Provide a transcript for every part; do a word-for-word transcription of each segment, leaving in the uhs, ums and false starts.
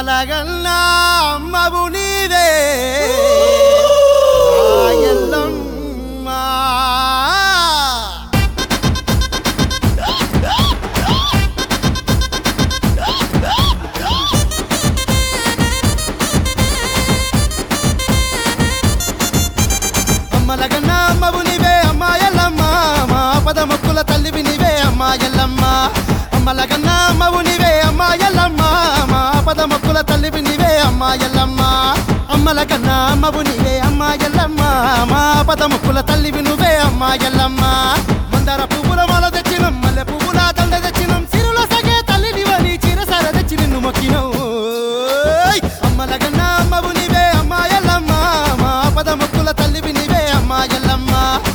అమ్మలగన్నా అమ్మవు నీవే ఎల్లమ్మ అమ్మలగన్నా అమ్మవు నీవే అమ్మ ఎల్లమ్మ మా పద మొక్కుల తల్లివి నీవే అమ్మ ఎల్లమ్మ అమ్మలగన్నా అమ్మవు నీవే అమ్మ ఎల్లమ్మ మా పద మొక్కుల తల్లివి నీవే అమ్మ ఎల్లమ్మ అమ్మలగన్నా అమ్మవు నీవే అమ్మ ఎల్లమ్మ మా పద మొక్కుల తల్లివి నువ్వే అమ్మ ఎల్లమ్మ మందార పువ్వుల మాల తెచ్చినం మల్లె పువ్వుల దండ తెచ్చినం సిరుల సగే తల్లినివని చిరసర తెచ్చి నిన్ను మొక్కినం అమ్మలగన్నా అమ్మవు నీవే అమ్మ ఎల్లమ్మ మా పద మొక్కుల తల్లివి నీవే అమ్మ ఎల్లమ్మ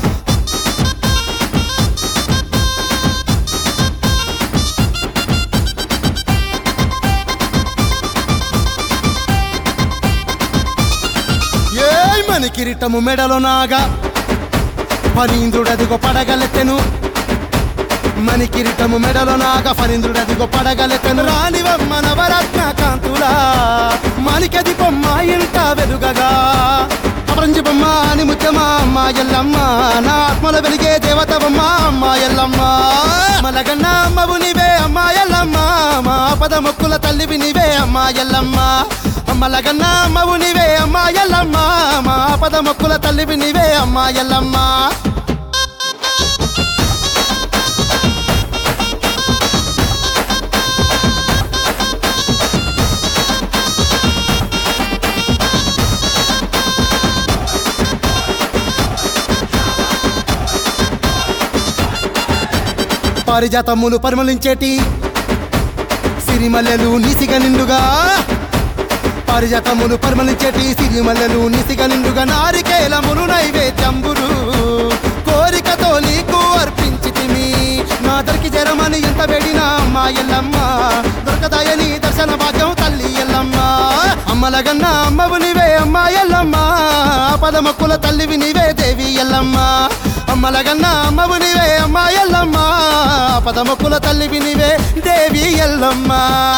మని కిరీటము మెడలో నాగా ఫణీంద్రుడదిగో పడగలెత్తెను మని కిరీటము మెడలో నాగా ఫణీంద్రుడదిగో పడగలెత్తెను రాణివమ్మ నవరత్న కాంతులా మాణికది బొమ్మ ఇంట వెలుగగా అపరంజి బొమ్మ అని ముత్యమా అమ్మ ఎల్లమ్మ నా ఆత్మల వెలిగే దేవతవమ్మ అమ్మ ఎల్లమ్మ మలగన్న అమ్మవు నీవే అమ్మ ఎల్లమ్మ మా పద మొక్కుల తల్లివి నీవే అమ్మ ఎల్లమ్మ అమ్మలగన్న అమ్మవు నీవే అమ్మ ఎల్లమ్మ మా పద మొక్కుల తల్లివి నీవే అమ్మ ఎల్లమ్మ పారిజాతములు పరిమళించేటి సిరిమల్లెలు నీసిగ నిండుగా పారిజాతములు పరిమళించేటి సిరిమల్లెలు నీసిగ నిండుగా నారికేలములు నైవేద్యంబులు కోరికతో నీకు అర్పించితిమి నా దరికి జరమని ఎంత వేడినా అమ్మ ఎల్లమ్మ దొరకదాయని దర్శన భాగ్యం తల్లి ఎల్లమ్మ అమ్మలగన్న అమ్మవు నీవే అమ్మ ఎల్లమ్మ పద మొక్కుల తల్లివి నీవే దేవి ఎల్లమ్మ అమ్మలగన్న అమ్మవు నీవే అమ్మ ఎల్లమ్మ పద మొక్కుల తల్లివి నీవే దేవి ఎల్లమ్మ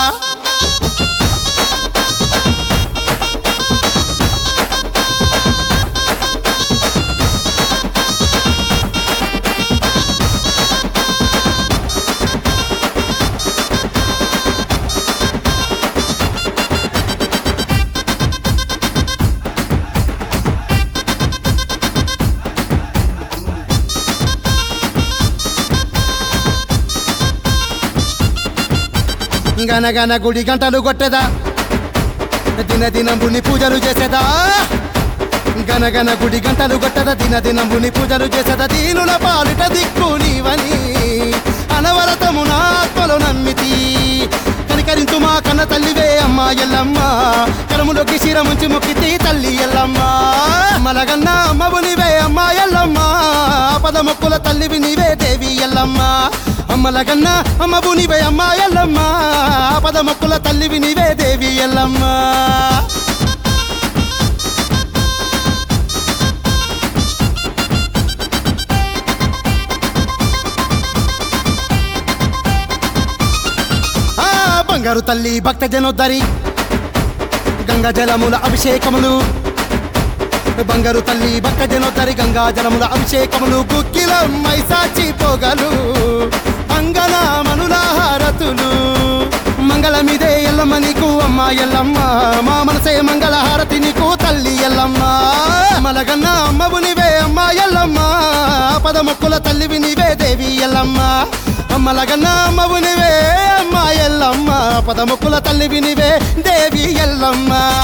గనగన గుడి గంటలు కొట్టేదా దిన దినంబుని పూజలు చేసేదా గనగన గుడి గంటలు కొట్టదా దిన దినంబుని పూజలు చేసేదా దీనుల పాలిట దిక్కు నీవని అనవరతము నా ఆత్మలో నమ్మితి కనికరించు మా కన్న తల్లివే అమ్మ ఎల్లమ్మ కరములోకి శిరముంచి మొక్కితి తల్లి ఎల్లమ్మ మలగన్న అమ్మవు నీవే అమ్మ ఎల్లమ్మ పద మొక్కుల తల్లివి నీవే దేవి ఎల్లమ్మ అమ్మలగన్న అమ్మవు నీవే అమ్మ ఎల్లమ్మ పద మొక్కుల తల్లివి నీవే దేవి ఎల్లమ్మ బంగారు తల్లి భక్త జనోద్ధరి గంగా జలముల అభిషేకములు బంగారు తల్లి భక్త జనోద్ధరి గంగా జలముల అభిషేకములు గుక్కిల మైసాచి పోగలు అంగన మనుల హారతులు మంగళమిదే ఎల్లమ్మ నీకు అమ్మ ఎల్లమ్మ మా మనసే మంగళ హారతి నీకు తల్లి ఎల్లమ్మ మలగన్న అమ్మవు నీవే అమ్మ ఎల్లమ్మ పద మొక్కుల తల్లివి నీవే దేవి ఎల్లమ్మ అమ్మలగన్న అమ్మవు నీవే అమ్మ ఎల్లమ్మ పద మొక్కుల తల్లివి నీవే దేవి ఎల్లమ్మ